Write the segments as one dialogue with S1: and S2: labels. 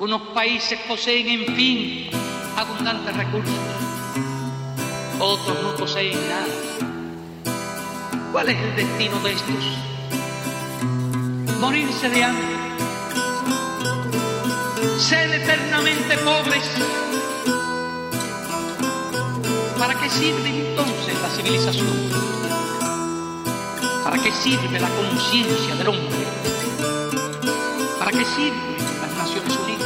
S1: Unos países poseen, en fin, abundantes recursos. Otros no poseen nada. ¿Cuál es el destino de estos? Morirse de hambre. Ser eternamente pobres. ¿Para qué sirve entonces la civilización? ¿Para qué sirve la conciencia del hombre? ¿Para qué sirven las Naciones Unidas?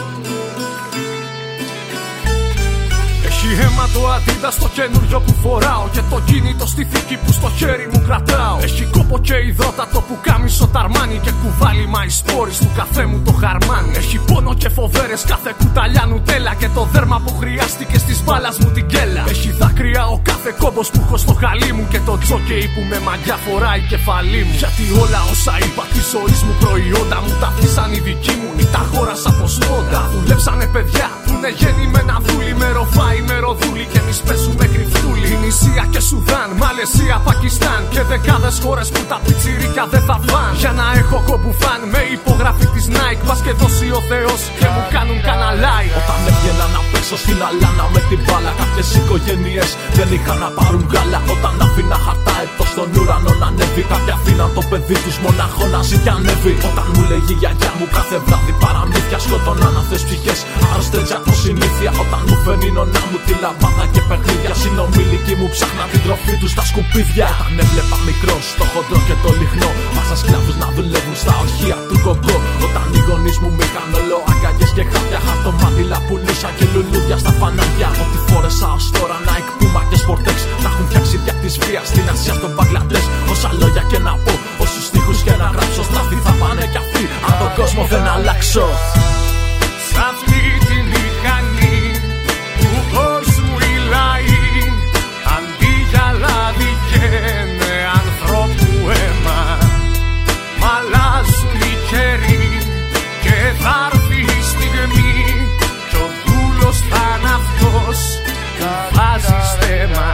S2: Έχει αίμα το Adidas στο καινούριο που φοράω και το κινητό στη θήκη που στο χέρι μου κρατάω. Έχει κόπο και υδρότατο που κάμισο ταρμάνι και κουβάλι μαϊσπόρις του καφέ μου το χαρμάνι. Έχει πόνο και φοβέρες κάθε κουταλιά νουτέλα και το δέρμα που χρειάστηκε στις μπάλας μου την κέλα. Έχει δάκρυα ο κάθε κόμπος που έχω στο χαλί μου και το τζόκεϊ που με μαγιά φοράει κεφαλή μου. Γιατί όλα όσα είπα τη ζωής μου προϊόντα μου τα αφήσαν οι δικοί μου ή τα αγόρασα από σπόντα. Δουλέψανε παιδιά που είναι γεννημένα δούλοι με ροφάι με ροδούλη και εμείς παίζουμε κρυφτούλη. Ινησία και Σουδάν, Μαλαισία, Πακιστάν και δεκάδες χώρες που τα πιτσιρίκια δεν θα φαν. Για να έχω κομπουφάν με υπογραφή της Nike, πας και δώσει ο Θεός και μου κάνουν κανένα like. Όταν έβγαινα να παίξω στην αλάνα με την μπάλα, κάποιες οικογένειες δεν είχαν να πάρουν γάλα. Όταν άφηνα χαρτά έτος στον ουρανό να ανέβει, κάποιοι αφήναν το παιδί τους μονάχο να ζει και ανέβει. Όταν μου λέγει η γιαγιά μου κάθε βράδυ παραμύθια, σκοτώναν αυτές ψυχές άρρωστες από συνήθεια. Όταν μου φέρνει η νονά μου τη λαμπάδα και παιχνίδια, συνομιλικοί μου ψάχναν την τροφή τους στα σκουπίδια. Όταν έβλεπα μικρός το χοντρό και το λιχνό, πάσα σκλάβους να δουλεύουν στα ορχεία του κοκκό. Όταν οι γονείς μου είχαν όλο αγκαλιές και χάπια, χαρτομάτιλα πουλούσα και λουλούδια στα φανάρια. Ό,τι φόρεσα ως τώρα, Nike, Puma και Sportex, τα έχουν φτιάξει δια της βίας στην Ασία, στον Μπαγκλαντές. Όσα λόγια και να πω, όσους στίχους και να γράψω, στραφή θα πάνε κι αυτοί αν τον κόσμο δεν αλλάξω. Σ' αυτή τη μηχανή του κόσμου οι λαοί, αντί για λάδι καίνε ανθρώπου αίμα. Μ' αλλάζουν οι καιροί και θα έρθει η στιγμή κι ο δούλος θα είναι αυτός που βάζει στέμα.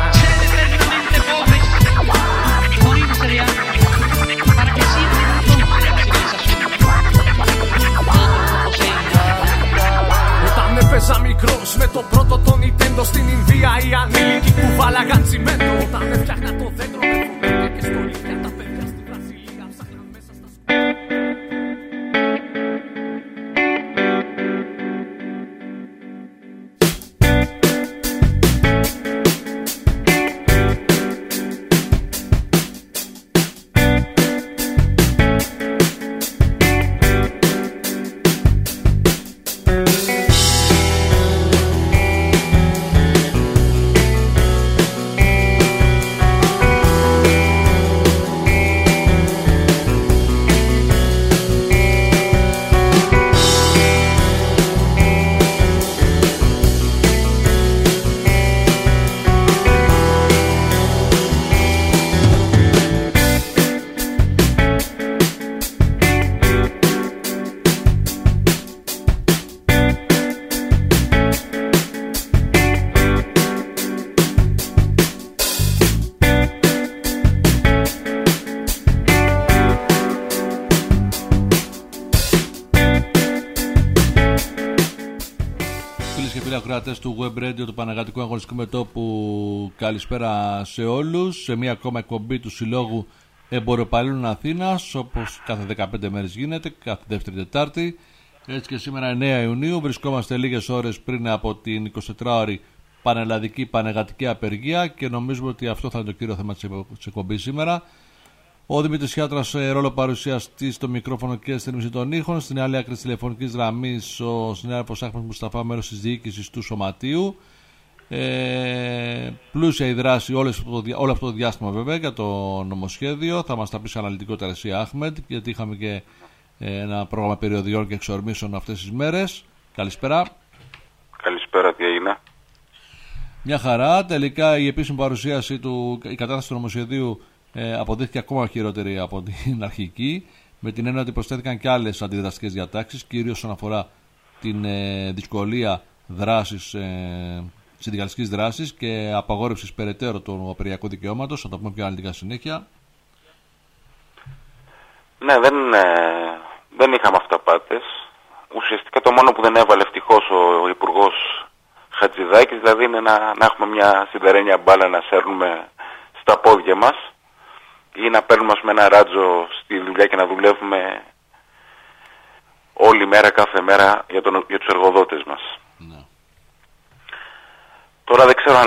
S2: Έπαιζα μικρός με το πρώτο το Nintendo στην Ινδία, οι ανήλικοι που βάλαγαν τσιμέντο. Όταν έφτιαχνα το δέντρο με φωτιά και στολίδια, τα παιδιά στη Βραζιλία ψάχναν μέσα στα του Web Radio του Παναγατικού Αγωνιστικού Μετώπου. Καλησπέρα σε όλους. Σε μία ακόμα εκπομπή του Συλλόγου Εμποροπαλλήλων Αθήνας, όπως κάθε 15 μέρες γίνεται, κάθε δεύτερη Τετάρτη. Έτσι και σήμερα 9 Ιουνίου βρισκόμαστε λίγες ώρες πριν από την 24ωρη πανελλαδική πανεγατική απεργία και νομίζουμε ότι αυτό θα είναι το κύριο θέμα της εκπομπής σήμερα. Ο Δημήτρης Χιάτρας, ρόλο παρουσιαστή στο μικρόφωνο και στην μισή των ήχων. Στην άλλη άκρη της τηλεφωνικής γραμμής ο συνάδελφος Άχμετ Μουσταφά, μέρος της διοίκησης του Σωματείου. Πλούσια η δράση όλο αυτό το διάστημα βέβαια για το νομοσχέδιο. Θα μας τα πεις αναλυτικότερα εσύ, Άχμετ, γιατί είχαμε και ένα πρόγραμμα περιοδιών και εξορμήσεων αυτές τις μέρες. Καλησπέρα.
S3: Καλησπέρα, τι έγινε?
S2: Μια χαρά. Τελικά η επίσημη παρουσίαση η κατάσταση του νομοσχεδίου αποδείχθηκε ακόμα χειρότερη από την αρχική, με την έννοια ότι προσθέθηκαν και άλλες αντιδραστικές διατάξεις, κυρίως όσον αφορά την δυσκολία δράσης, συνδικαλιστικής δράσης και απαγόρευσης περαιτέρω του απεργιακού δικαιώματος. Θα το πούμε πιο αναλυτικά συνέχεια.
S3: Ναι, δεν είχαμε αυταπάτες. Ουσιαστικά το μόνο που δεν έβαλε ευτυχώς Χατζηδάκης, δηλαδή είναι να έχουμε μια σιδερένια μπάλα να σέρνουμε στα πόδια μας ή να παίρνουμε ένα ράτζο στη δουλειά και να δουλεύουμε όλη μέρα, κάθε μέρα για τους εργοδότες μας. Ναι. Τώρα δεν ξέρω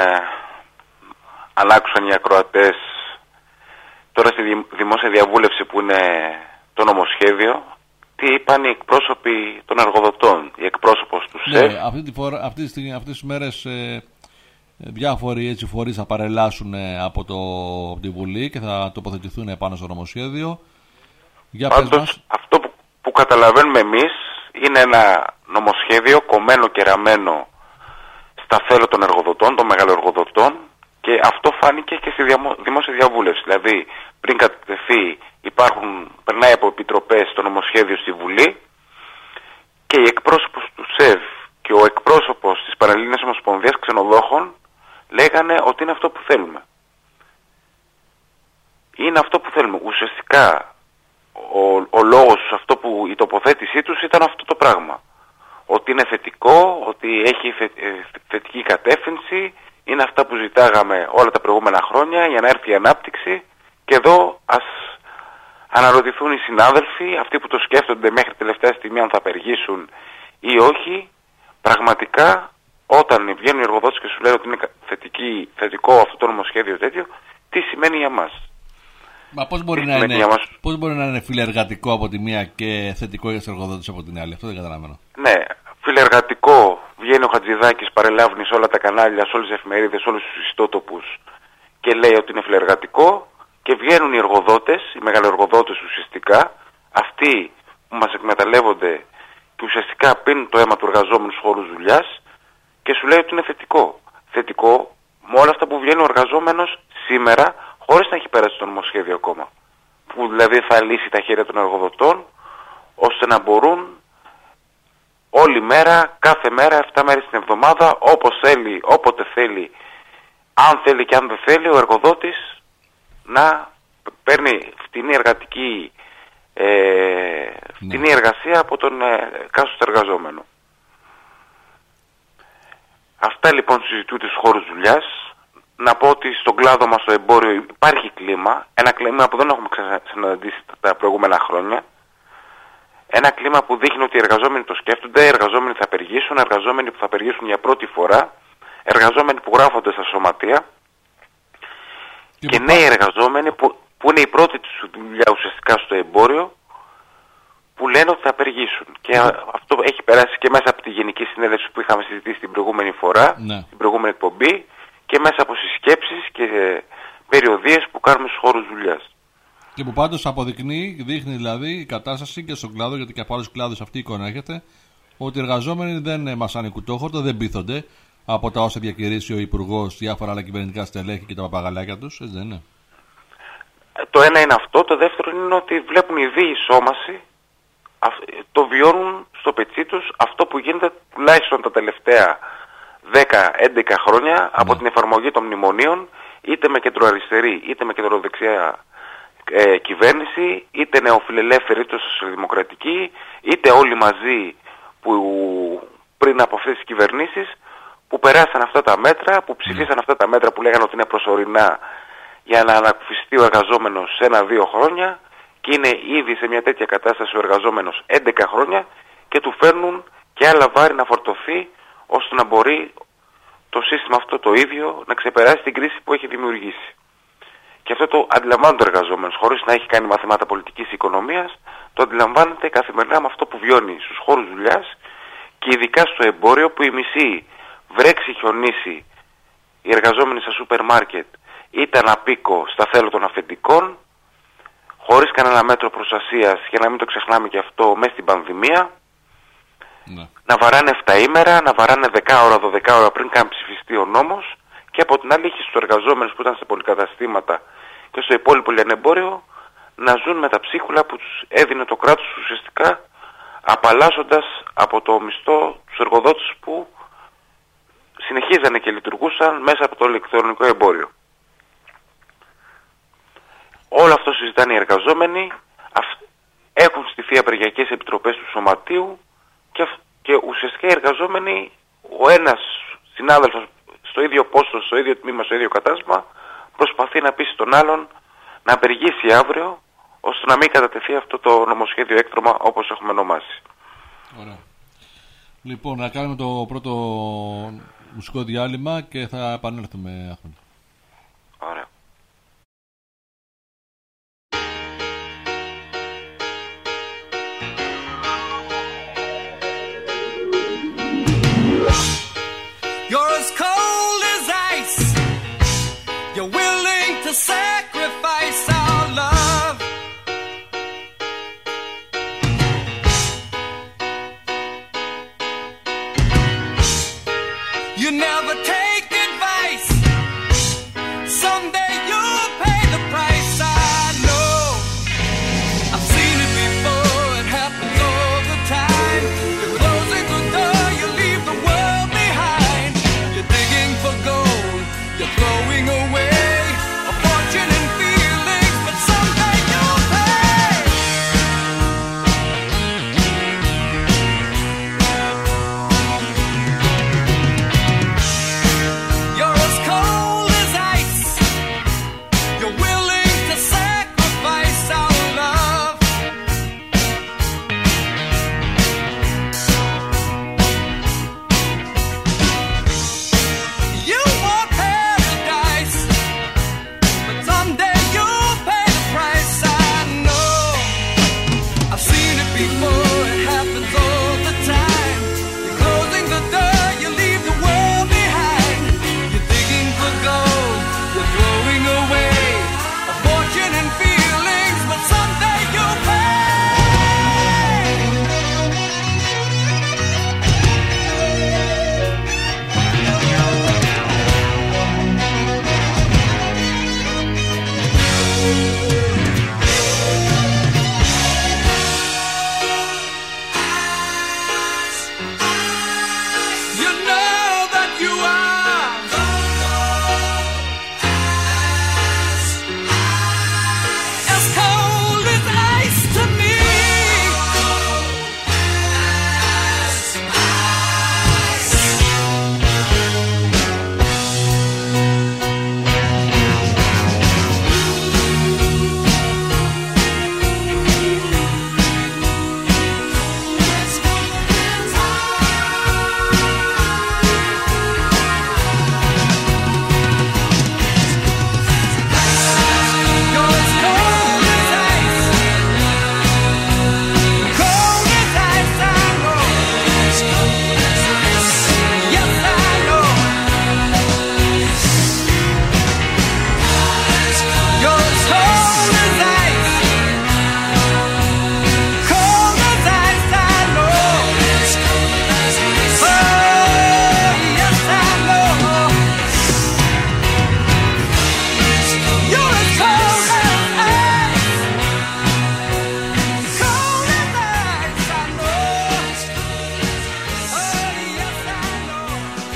S3: αν άκουσαν οι ακροατές τώρα στη δημόσια διαβούλευση που είναι το νομοσχέδιο, τι είπαν οι εκπρόσωποι των εργοδοτών, η εκπρόσωπος του ΣΕΒ.
S4: Ναι, αυτές τις μέρες διάφοροι φορείς θα παρελάσουν από τη Βουλή και θα τοποθετηθούν πάνω στο νομοσχέδιο.
S3: Πάντως, αυτό που καταλαβαίνουμε εμείς είναι ένα νομοσχέδιο κομμένο και ραμμένο στα θέλω των εργοδοτών, των μεγαλοεργοδοτών, και αυτό φάνηκε και στη δημόσια διαβούλευση. Δηλαδή, πριν κατατεθεί, περνάει από επιτροπές το νομοσχέδιο στη Βουλή και η εκπρόσωπος του ΣΕΒ και ο εκπρόσωπος της Πανελλήνιας Ομοσπονδίας Ξενοδόχων λέγανε ότι είναι αυτό που θέλουμε. Είναι αυτό που θέλουμε. Ουσιαστικά, ο λόγος τους, η τοποθέτησή τους ήταν αυτό το πράγμα. Ότι είναι θετικό, ότι έχει θετική κατεύθυνση, είναι αυτά που ζητάγαμε όλα τα προηγούμενα χρόνια για να έρθει η ανάπτυξη, και εδώ ας αναρωτηθούν οι συνάδελφοι, αυτοί που το σκέφτονται μέχρι τελευταία στιγμή αν θα απεργήσουν ή όχι. Πραγματικά όταν βγαίνουν οι εργοδότες και σου λένε ότι είναι θετικό αυτό το νομοσχέδιο τέτοιο, τι σημαίνει για μας?
S4: Μα πώς μπορεί να είναι φιλεργατικό από τη μία και θετικό για τους εργοδότες από την άλλη? Αυτό δεν καταλαβαίνω.
S3: Ναι, φιλεργατικό, βγαίνει ο Χατζηδάκης, παρελάβει σε όλα τα κανάλια, σε όλες τις εφημερίδες, σε όλους τους ιστότοπους και λέει ότι είναι φιλεργατικό, και βγαίνουν οι εργοδότες, οι μεγαλοεργοδότες ουσιαστικά, αυτοί που μας εκμεταλλεύονται και ουσιαστικά πίνουν το αίμα του εργαζόμενου στους χώρους δουλειάς, και σου λέει ότι είναι θετικό. Θετικό με όλα αυτά που βγαίνει ο εργαζόμενος σήμερα, χωρίς να έχει περάσει το νομοσχέδιο ακόμα. Που δηλαδή θα λύσει τα χέρια των εργοδοτών, ώστε να μπορούν όλη μέρα, κάθε μέρα, 7 μέρες την εβδομάδα, όπως θέλει, όποτε θέλει, αν θέλει και αν δεν θέλει, ο εργοδότης να παίρνει φτηνή εργασία από τον κάστοτε εργαζόμενο. Αυτά λοιπόν συζητούνται στους χώρους δουλειάς. Να πω ότι στον κλάδο μας, στο εμπόριο, υπάρχει κλίμα, ένα κλίμα που δεν έχουμε ξαναδεί τα προηγούμενα χρόνια. Ένα κλίμα που δείχνει ότι οι εργαζόμενοι το σκέφτονται, οι εργαζόμενοι θα απεργήσουν, εργαζόμενοι που θα απεργήσουν για πρώτη φορά, εργαζόμενοι που γράφονται στα σωματεία και νέοι εργαζόμενοι που είναι η πρώτη τους δουλειά ουσιαστικά στο εμπόριο, που λένε ότι θα απεργήσουν. Και αυτό έχει περάσει και μέσα από τη Γενική Συνέλευση που είχαμε συζητήσει την προηγούμενη φορά, την προηγούμενη εκπομπή, και μέσα από συσκέψεις και περιοδίες που κάνουμε στους χώρους δουλειάς.
S4: Και που πάντως δείχνει δηλαδή η κατάσταση και στον κλάδο, γιατί και από άλλους κλάδους αυτή η εικόνα έρχεται, ότι οι εργαζόμενοι δεν μασάνε κουτόχορτο, δεν πείθονται από τα όσα διακηρύσει ο Υπουργός, διάφορα άλλα κυβερνητικά στελέχη και τα παπαγαλάκια τους, έτσι δεν είναι?
S3: Το ένα είναι αυτό. Το δεύτερο είναι ότι βλέπουν η διεισόμαση, το βιώνουν στο πετσί τους αυτό που γίνεται τουλάχιστον τα τελευταία 10-11 χρόνια από την εφαρμογή των μνημονίων, είτε με κεντροαριστερή είτε με κεντροδεξιά κυβέρνηση, είτε νεοφιλελεύθερη είτε σοσιαλδημοκρατική, είτε όλοι μαζί που πριν από αυτές τις κυβερνήσεις που περάσαν αυτά τα μέτρα, που ψηφίσαν αυτά τα μέτρα που λέγανε ότι είναι προσωρινά για να ανακουφιστεί ο εργαζόμενος σε 1-2 χρόνια, και είναι ήδη σε μια τέτοια κατάσταση ο εργαζόμενος 11 χρόνια και του φέρνουν και άλλα βάρη να φορτωθεί, ώστε να μπορεί το σύστημα αυτό το ίδιο να ξεπεράσει την κρίση που έχει δημιουργήσει. Και αυτό το αντιλαμβάνεται ο εργαζόμενος, χωρίς να έχει κάνει μαθήματα πολιτικής οικονομίας, το αντιλαμβάνεται καθημερινά με αυτό που βιώνει στους χώρους δουλειάς, και ειδικά στο εμπόριο, που η μισή βρέξει, χιονίσει, οι εργαζόμενοι στα σούπερ μάρκετ ήταν απίκο στα θέλω των αφεντικών, χωρίς κανένα μέτρο προστασίας, για να μην το ξεχνάμε και αυτό, μέσα στην πανδημία. Ναι. Να βαράνε 7 ημέρα, να βαράνε 10 ώρα, 12 ώρα πριν καν ψηφιστεί ο νόμος, και από την άλλη έχει στους εργαζόμενους που ήταν σε πολυκαταστήματα και στο υπόλοιπο λιανεμπόριο να ζουν με τα ψίχουλα που τους έδινε το κράτος, ουσιαστικά απαλλάσσοντας από το μισθό τους εργοδότες που συνεχίζανε και λειτουργούσαν μέσα από το ηλεκτρονικό εμπόριο. Όλο αυτό συζητάνε οι εργαζόμενοι, έχουν στηθεί απεργιακές επιτροπές του Σωματείου, και ουσιαστικά οι εργαζόμενοι, ο ένας συνάδελφος στο ίδιο πόστο, στο ίδιο τμήμα, στο ίδιο κατάστημα, προσπαθεί να πείσει τον άλλον να απεργήσει αύριο, ώστε να μην κατατεθεί αυτό το νομοσχέδιο έκτρωμα όπως έχουμε ονομάσει.
S4: Ωραία. Λοιπόν, να κάνουμε το πρώτο μουσικό διάλειμμα και θα επανέλθουμε, Άχμεντ.
S3: Ωραία.
S5: You're as cold as ice. You're willing to sacrifice our love. You never take advice. Someday you'll pay the price. I know. I've seen it before. It happens all the time. You're closing the door. You leave the world behind. You're digging for gold. You're throwing away a fortune and feelings, but someday you'll pay. You're as cold as ice. You're willing to sacrifice our love. You want paradise, but someday you'll pay the price. I know. I've seen it before. It happens all the time. You're closing the door. You leave the world behind. You're digging for gold. You're throwing away a fortune and feelings, but someday you'll pay. You know that you are as cold as ice to me. You're as cold as ice. Cold as ice, I know. Yes, I know. You're as cold as ice. Cold as ice, I know. Oh, yes, I know. You're as cold as ice. Cold as ice, I know. Oh, yes, I know.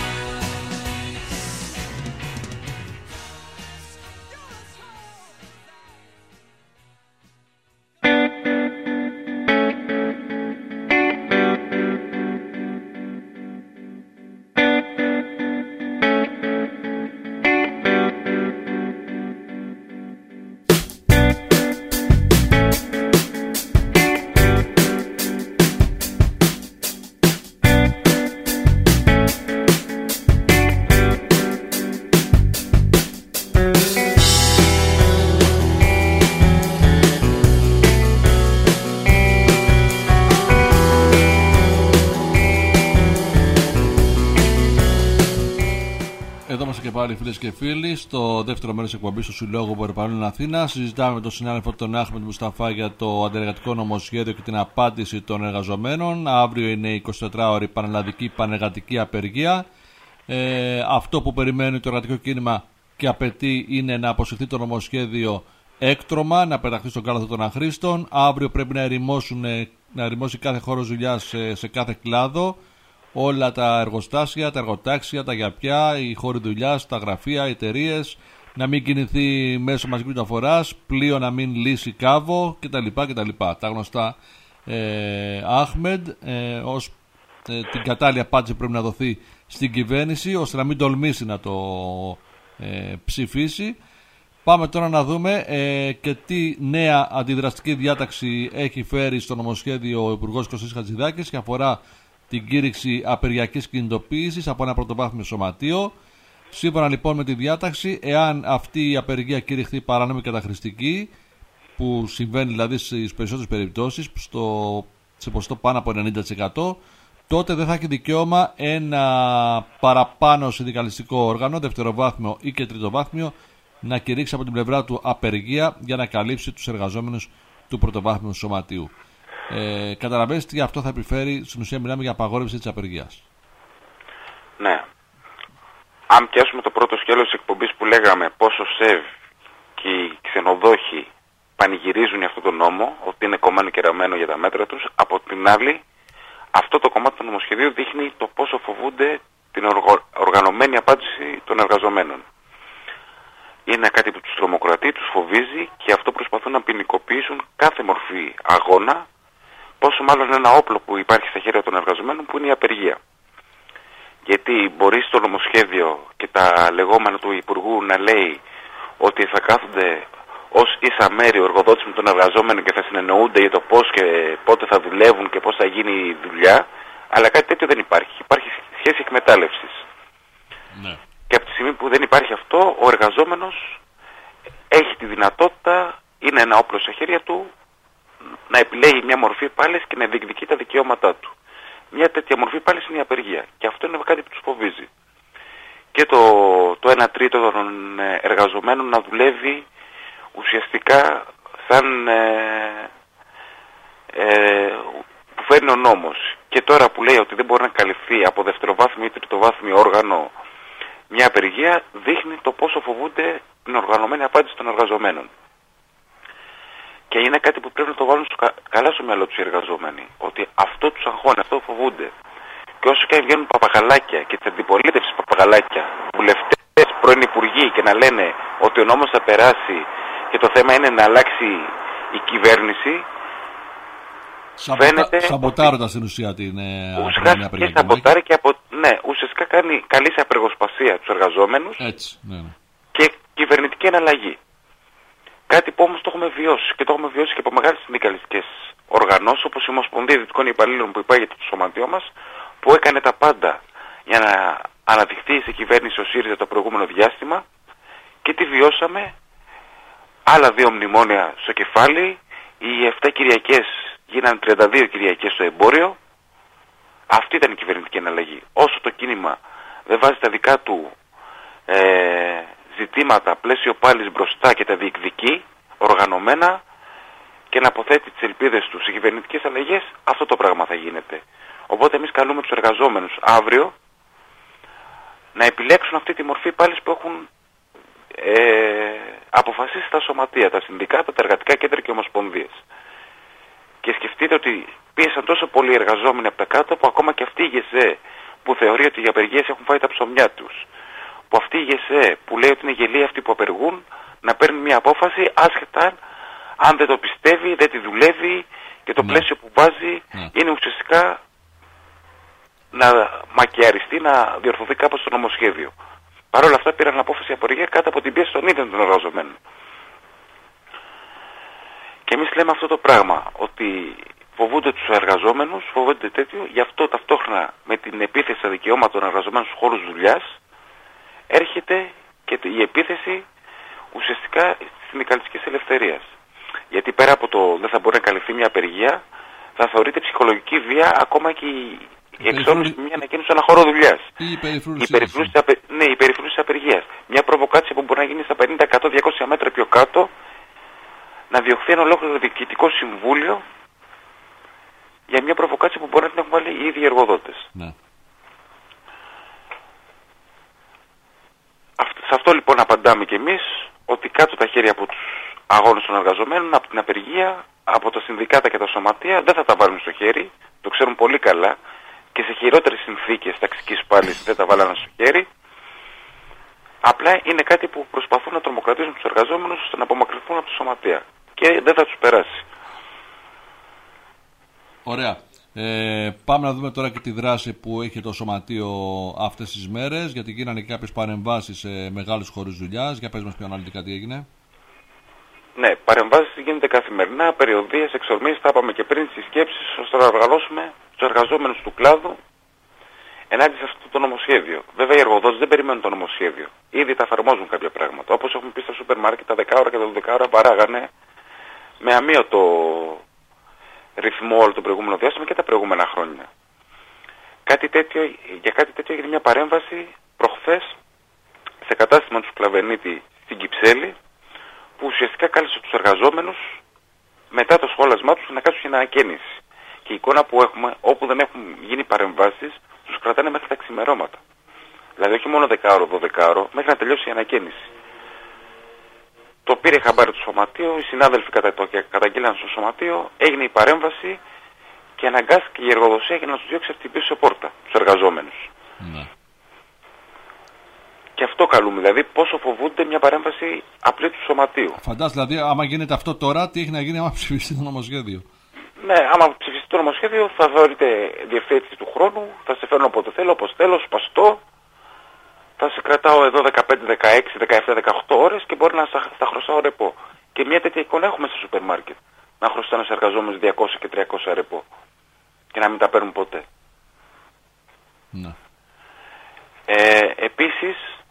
S4: Εδώ είμαστε και πάλι, φίλες και φίλοι, στο δεύτερο μέρος της εκπομπής του Συλλόγου Βορειοπανελλήνων Αθήνα. Συζητάμε με τον συνάδελφο τον Άχμεντ Μουσταφά για το αντεργατικό νομοσχέδιο και την απάντηση των εργαζομένων. Αύριο είναι 24ωρη πανελλαδική πανεργατική απεργία. Αυτό που περιμένει το εργατικό κίνημα και απαιτεί είναι να αποσυρθεί το νομοσχέδιο έκτρωμα, να πεταχθεί στον κάλαθο των αχρήστων. Αύριο πρέπει να ερημώσει κάθε χώρος δουλειάς σε κάθε κλάδο. Όλα τα εργοστάσια, τα εργοτάξια, τα γιαπιά, οι χώροι δουλειάς, τα γραφεία, οι εταιρείες, να μην κινηθεί μέσω μαζικής μεταφοράς, πλοίο να μην λύσει κάβο κτλ. Τα γνωστά Άχμεντ, ως την κατάλληλη απάντηση που πρέπει να δοθεί στην κυβέρνηση, ώστε να μην τολμήσει να το ψηφίσει. Πάμε τώρα να δούμε και τι νέα αντιδραστική διάταξη έχει φέρει στο νομοσχέδιο ο Υπουργός Κωστής Χατζηδάκης και αφορά την κήρυξη απεργιακής κινητοποίησης από ένα πρωτοβάθμιο σωματείο. Σύμφωνα λοιπόν με τη διάταξη, εάν αυτή η απεργία κηρυχθεί παράνομη και καταχρηστική, που συμβαίνει δηλαδή στις περισσότερες περιπτώσεις, σε ποσοστό πάνω από 90%, τότε δεν θα έχει δικαίωμα ένα παραπάνω συνδικαλιστικό όργανο, δευτεροβάθμιο ή και τριτοβάθμιο, να κηρύξει από την πλευρά του απεργία για να καλύψει τους εργαζόμενους του πρωτοβάθμιου σωματείου. Καταλαβαίνετε τι αυτό θα επιφέρει, στην ουσία μιλάμε για απαγόρευση της απεργίας.
S3: Ναι. Αν πιάσουμε το πρώτο σκέλος της εκπομπής που λέγαμε πόσο ΣΕΒ και οι ξενοδόχοι πανηγυρίζουν για αυτό το νόμο, ότι είναι κομμένο και ραμμένο για τα μέτρα τους, από την άλλη αυτό το κομμάτι του νομοσχεδίου δείχνει το πόσο φοβούνται την οργανωμένη απάντηση των εργαζομένων. Είναι κάτι που τους τρομοκρατεί, τους φοβίζει και αυτό προσπαθούν να ποινικοποιήσουν κάθε μορφή αγώνα, πόσο μάλλον ένα όπλο που υπάρχει στα χέρια των εργαζομένων που είναι η απεργία. Γιατί μπορεί στο νομοσχέδιο και τα λεγόμενα του Υπουργού να λέει ότι θα κάθονται ως ίσα μέρη ο εργοδότης με τον εργαζόμενο και θα συνεννοούνται για το πώς και πότε θα δουλεύουν και πώς θα γίνει η δουλειά, αλλά κάτι τέτοιο δεν υπάρχει. Υπάρχει σχέση εκμετάλλευσης. Ναι. Και από τη στιγμή που δεν υπάρχει αυτό, ο εργαζόμενος έχει τη δυνατότητα, είναι ένα όπλο στα χέρια του, να επιλέγει μια μορφή πάλης και να διεκδικεί τα δικαιώματά του. Μια τέτοια μορφή πάλης είναι η απεργία. Και αυτό είναι κάτι που τους φοβίζει. Και το 1 τρίτο των εργαζομένων να δουλεύει ουσιαστικά σαν που φέρνει ο νόμος. Και τώρα που λέει ότι δεν μπορεί να καλυφθεί από δευτεροβάθμιο ή τριτοβάθμιο όργανο μια απεργία, δείχνει το πόσο φοβούνται την οργανωμένη απάντηση των εργαζομένων. Και είναι κάτι που πρέπει να το βάλουν καλά στο μυαλό τους οι εργαζόμενοι. Ότι αυτό τους αγχώνει, αυτό φοβούνται. Και όσο και αν βγαίνουν παπαγαλάκια και της αντιπολίτευσης παπαγαλάκια, βουλευτές, πρώην υπουργοί και να λένε ότι ο νόμος θα περάσει και το θέμα είναι να αλλάξει η κυβέρνηση, φαίνεται.
S4: Σαμποτάροντα στην ουσία την
S3: απεργία. Και σαμποτάρει και ουσιαστικά καλεί σε απεργοσπασία τους εργαζόμενους.
S4: Έτσι, ναι.
S3: Και κυβερνητική εναλλαγή. Κάτι που όμως το έχουμε βιώσει και το έχουμε βιώσει και από μεγάλες συνδικαλιστικές οργανώσεις όπως η Ομοσπονδία Δυτικών Υπαλλήλων που υπάγεται στο σωματείο μας, που έκανε τα πάντα για να αναδειχθεί σε κυβέρνηση ο ΣΥΡΙΖΑ το προηγούμενο διάστημα και τι βιώσαμε. Άλλα 2 μνημόνια στο κεφάλι, οι 7 Κυριακές γίνανε 32 Κυριακές στο εμπόριο. Αυτή ήταν η κυβερνητική εναλλαγή. Όσο το κίνημα δεν βάζει τα δικά του ζητήματα πλαίσιο πάλης μπροστά και τα διεκδικεί οργανωμένα και να αποθέτει τις ελπίδες του σε κυβερνητικές αλλαγές, αυτό το πράγμα θα γίνεται. Οπότε εμείς καλούμε τους εργαζόμενους αύριο να επιλέξουν αυτή τη μορφή πάλης που έχουν αποφασίσει τα σωματεία, τα συνδικάτα, τα εργατικά κέντρα και ομοσπονδίες. Και σκεφτείτε ότι πίεσαν τόσο πολλοί εργαζόμενοι από τα κάτω που ακόμα και αυτή η ΓΕΣΕ που θεωρεί ότι οι απεργίες έχουν φάει τα ψωμιά τους, που αυτή η ΓΕΣΕ που λέει ότι είναι γελοί αυτοί που απεργούν, να παίρνουν μια απόφαση άσχετα αν δεν το πιστεύει, δεν τη δουλεύει και το πλαίσιο που βάζει είναι ουσιαστικά να μακιαριστεί, να διορθωθεί κάπως το νομοσχέδιο. Παρ' όλα αυτά πήραν απόφαση απεργία κάτω από την πίεση των ίδιων των εργαζομένων. Και εμείς λέμε αυτό το πράγμα, ότι φοβούνται τους εργαζόμενους, φοβούνται τέτοιο, γι' αυτό ταυτόχρονα με την επίθεση στα δικαιώματα των εργαζομένων στους χώρους δουλειάς έρχεται και η επίθεση ουσιαστικά της συνδικαλιστικής ελευθερίας. Γιατί πέρα από το δεν θα μπορεί να καλυφθεί μια απεργία, θα θεωρείται ψυχολογική βία ακόμα και η εξόρμηση μια ανακοίνωση σε ένα χώρο δουλειάς. Η περιφρούση της απεργίας. Μια προβοκάτσια που μπορεί να γίνει στα 50, 100, 200 μέτρα πιο κάτω, να διωχθεί ένα ολόκληρο διοικητικό συμβούλιο για μια προβοκάτσια που μπορεί να την έχουν βάλει οι ίδιοι εργοδότες.
S4: Ναι.
S3: Σε αυτό λοιπόν απαντάμε κι εμείς, ότι κάτω τα χέρια από τους αγώνες των εργαζομένων, από την απεργία, από τα συνδικάτα και τα σωματεία, δεν θα τα βάλουν στο χέρι, το ξέρουν πολύ καλά και σε χειρότερες συνθήκες ταξικής πάλης δεν τα βάλανε στο χέρι. Απλά είναι κάτι που προσπαθούν να τρομοκρατήσουν τους εργαζόμενους ώστε να απομακρυνθούν από τα σωματεία και δεν θα τους περάσει.
S4: Ωραία. Πάμε να δούμε τώρα και τη δράση που έχει το Σωματείο αυτές τις μέρες, γιατί γίνανε και κάποιες παρεμβάσεις σε μεγάλους χώρους δουλειάς. Για πες μας πιο αναλυτικά τι έγινε.
S3: Ναι, παρεμβάσεις γίνονται καθημερινά, περιοδίες, εξορμήσεις, τα είπαμε και πριν, στις σκέψεις, ώστε να οργανώσουμε τους εργαζόμενους του κλάδου ενάντια σε αυτό το νομοσχέδιο. Βέβαια, οι εργοδότες δεν περιμένουν το νομοσχέδιο. Ήδη τα εφαρμόζουν κάποια πράγματα. Όπως έχουμε πει στα σούπερ μάρκετ, τα 10 ώρα και τα 12 ώρα παράγανε με αμύωτο ρυθμό όλο το προηγούμενο διάστημα και τα προηγούμενα χρόνια. Για κάτι τέτοιο έγινε μια παρέμβαση προχθές σε κατάστημα του Σκλαβενίτη στην Κυψέλη, που ουσιαστικά κάλεσε τους εργαζόμενους μετά το σχόλασμά τους να κάτσουν για ανακαίνιση. Και η εικόνα που έχουμε, όπου δεν έχουν γίνει παρεμβάσεις, τους κρατάνε μέχρι τα ξημερώματα. Δηλαδή όχι μόνο 10ωρο, 12ωρο, μέχρι να τελειώσει η ανακαίνιση. Το πήρε χαμπάρι το Σωματείο, οι συνάδελφοι καταγγείλαν στο Σωματείο, έγινε η παρέμβαση και αναγκάστηκε η εργοδοσία για να τους διώξει από την πίσω πόρτα, τους εργαζόμενους.
S4: Ναι.
S3: Και αυτό καλούμε, δηλαδή πόσο φοβούνται μια παρέμβαση απλή του Σωματείου.
S4: Φαντάζομαι, δηλαδή, άμα γίνεται αυτό τώρα, τι έχει να γίνει άμα ψηφιστεί το νομοσχέδιο.
S3: Ναι, άμα ψηφιστεί το νομοσχέδιο θα θεωρείται διευθέτηση του χρόνου, θα σε φέρνω όποτε θέλω, όπως θέλω, σπαστώ, θα σε κρατάω εδώ 15, 16, 17, 18 ώρες και μπορεί να στα χρωστάω ρεπό. Και μια τέτοια εικόνα έχουμε στο σούπερ μάρκετ. Να χρωστάνε στους εργαζόμενους 200 και 300 ρεπό και να μην τα παίρνουν ποτέ.
S4: Ναι.
S3: Επίσης,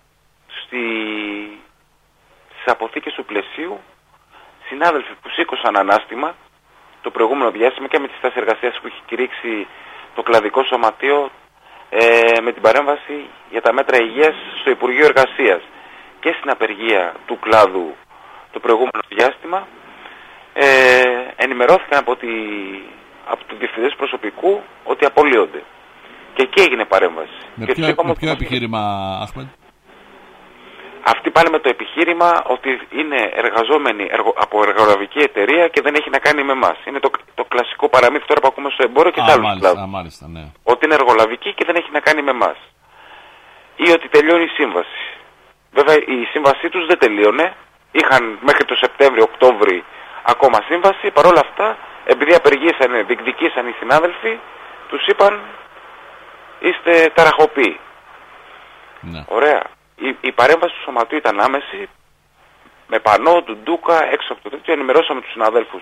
S3: στις αποθήκες του πλαισίου, συνάδελφοι που σήκωσαν ανάστημα το προηγούμενο διάστημα και με τις τάσεις εργασίας που έχει κηρύξει το κλαδικό σωματείο με την παρέμβαση για τα μέτρα υγείας στο Υπουργείο Εργασίας και στην απεργία του κλάδου το προηγούμενο διάστημα, ενημερώθηκαν από τους διευθυντές προσωπικού ότι απολύονται. Και εκεί έγινε παρέμβαση.
S4: Με ποιο επιχείρημα, Αχμέντ?
S3: Αυτοί πάνε με το επιχείρημα ότι είναι εργαζόμενοι από εργολαβική εταιρεία και δεν έχει να κάνει με εμάς. Είναι το κλασικό παραμύθι τώρα που ακούμε στο εμπόριο και σε άλλους κλάδους.
S4: Μάλιστα, ναι.
S3: Ότι είναι εργολαβική και δεν έχει να κάνει με εμάς. Ή ότι τελειώνει η σύμβαση. Βέβαια η σύμβασή τους δεν τελείωνε. Είχαν μέχρι το Σεπτέμβριο-Οκτώβρη ακόμα σύμβαση. Παρ' όλα αυτά, επειδή διεκδικήσαν οι συνάδελφοι, τους είπαν είστε ταραχοποιοί.
S4: Ναι.
S3: Ωραία. Η παρέμβαση του Σωματείου ήταν άμεση, με πανό, ντουντούκα, έξω από το τέτοιο. Ενημερώσαμε τους συναδέλφους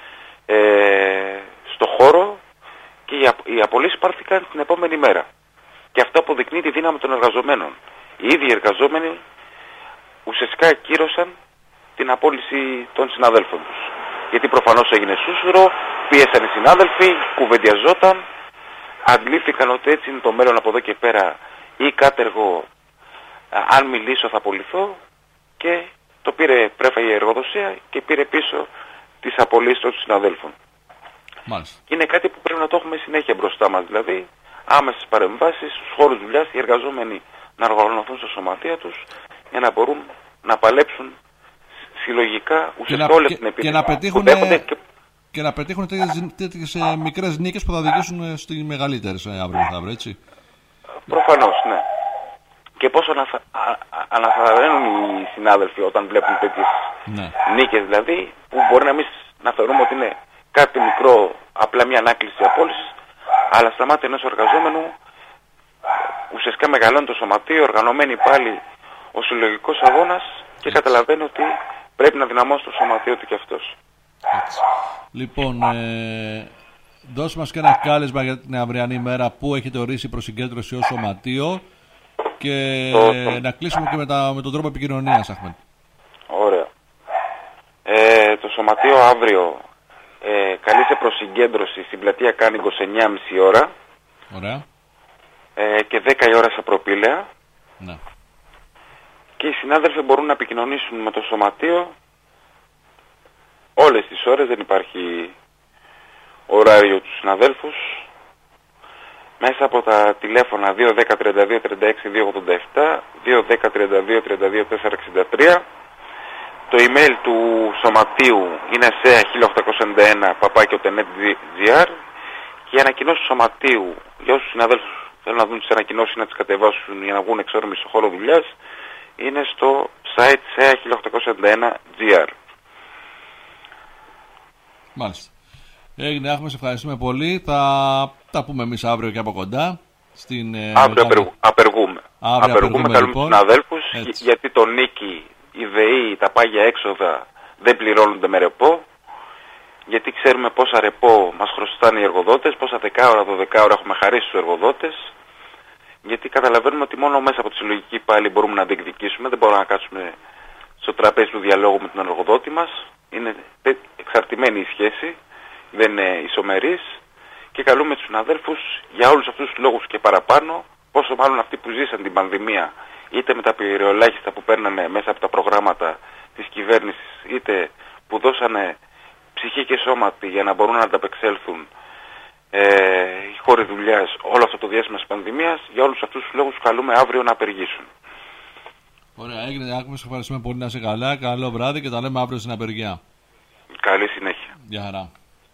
S3: στο χώρο και οι απολύσεις πάρθηκαν την επόμενη μέρα. Και αυτό αποδεικνύει τη δύναμη των εργαζομένων. Οι ίδιοι εργαζόμενοι ουσιαστικά κύρωσαν την απόλυση των συναδέλφων τους. Γιατί προφανώς έγινε σούσουρο, πίεσαν οι συνάδελφοι, κουβεντιαζόταν, αντλήθηκαν ότι έτσι είναι το μέλλον από εδώ και πέρα, ή κάτεργο, αν μιλήσω θα απολυθώ, και το πήρε πρέφα η εργοδοσία και πήρε πίσω τις απολύσεις των συναδέλφων.
S4: Μάλιστα.
S3: Είναι κάτι που πρέπει να το έχουμε συνέχεια μπροστά μας, δηλαδή άμεσες παρεμβάσεις στους χώρους δουλειάς, οι εργαζόμενοι να οργανωθούν στα σωματεία τους για να μπορούν να παλέψουν συλλογικά ουσιαστικά όλη την επίδοση.
S4: Και να πετύχουν τέτοιες μικρές νίκες που θα οδηγήσουν στις μεγαλύτερες αύριο μεθαύριο, έτσι.
S3: Προφανώς, ναι. Και πόσο αναθαρρύνουν οι συνάδελφοι όταν βλέπουν τέτοιες νίκες, δηλαδή, που μπορεί να μην να θεωρούμε ότι είναι κάτι μικρό, απλά μια ανάκληση απόλυσης, αλλά στα μάτια ενός εργαζόμενου ουσιαστικά μεγαλώνει το σωματείο, οργανωμένοι πάλι ο συλλογικός αγώνας και καταλαβαίνει ότι πρέπει να δυναμώσει το σωματείο του κι αυτός.
S4: Έτσι. Λοιπόν, δώσε μας και ένα κάλεσμα για την αυριανή μέρα που έχετε ορίσει προσυγκέντρωση ως σωματείο και να κλείσουμε και με τον τρόπο επικοινωνίας, Αχμέντ.
S3: Ωραία. Το σωματείο αύριο καλεί σε προσυγκέντρωση στην πλατεία Κάνικος 9.30 ώρα.
S4: Ωραία.
S3: Και 10 η ώρα στα προπήλαια.
S4: Ναι.
S3: Και οι συνάδελφοι μπορούν να επικοινωνήσουν με το σωματείο όλες τις ώρες, δεν υπάρχει ωράριο τους συναδέλφους, μέσα από τα τηλέφωνα 210 32 36 287, 210 32 32 463. Το email του σωματείου είναι sea1891@otenet.gr και οι ανακοινώσεις του σωματείου για όσους συναδέλφους θέλουν να δουν τις ανακοινώσεις ή να τις κατεβάσουν για να βγουν εξόρμοι στο χώρο δουλειάς είναι στο site sea1891.gr.
S4: Μάλιστα. Έγινε, Άχμε, σε ευχαριστούμε πολύ. Θα τα πούμε εμείς αύριο και από κοντά.
S3: Αύριο απεργούμε. Καλούμε
S4: λοιπόν
S3: τους συναδέλφους, γιατί το νίκη, η ΔΕΗ, τα πάγια έξοδα δεν πληρώνονται με ρεπό. Γιατί ξέρουμε πόσα ρεπό μας χρωστάνε οι εργοδότες, πόσα 10ωρα, 12ωρα έχουμε χαρίσει στους εργοδότες. Γιατί καταλαβαίνουμε ότι μόνο μέσα από τη συλλογική πάλι μπορούμε να διεκδικήσουμε, δεν μπορούμε να κάτσουμε στο τραπέζι του διαλόγου με τον εργοδότη μας. Είναι εξαρτημένη η σχέση, δεν είναι ισομερής. Και καλούμε τους συναδέλφους για όλους αυτούς τους λόγους και παραπάνω, πόσο μάλλον αυτοί που ζήσαν την πανδημία, είτε με τα περιελάχιστα που παίρνανε μέσα από τα προγράμματα της κυβέρνησης, είτε που δώσανε ψυχή και σώματι για να μπορούν να ανταπεξέλθουν οι χώροι δουλειάς όλο αυτό το διάστημα της πανδημίας. Για όλους αυτούς τους λόγους καλούμε αύριο να απεργήσουν.
S4: Ωραία, έγινε, Άκουμε, σε ευχαριστούμε πολύ, να είσαι καλά. Καλό βράδυ και τα λέμε αύριο στην απεργία.
S3: Καλή συνέχεια.
S4: Γεια χαρά.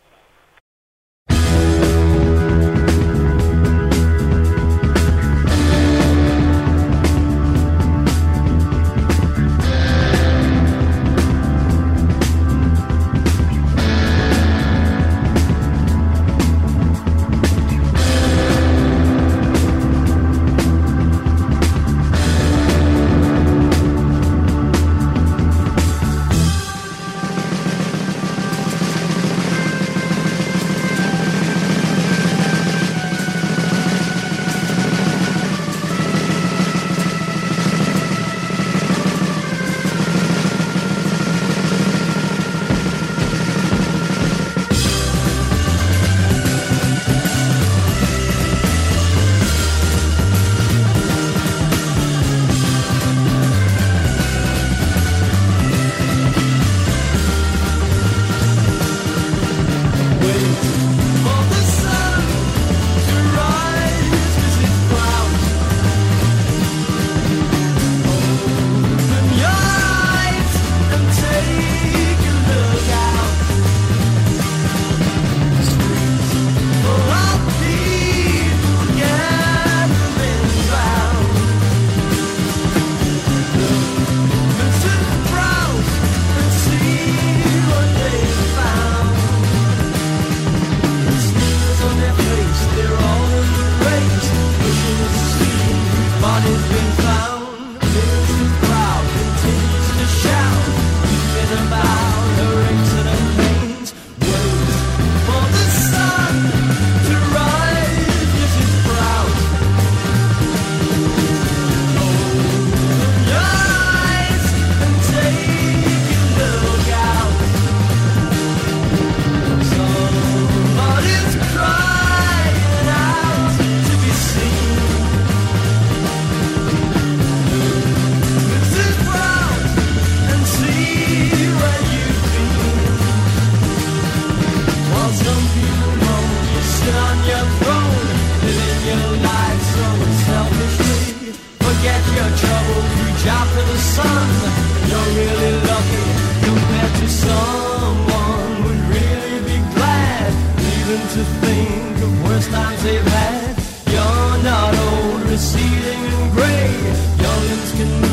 S5: To think of worse times they've had. You're not old, receding and gray. Youngins can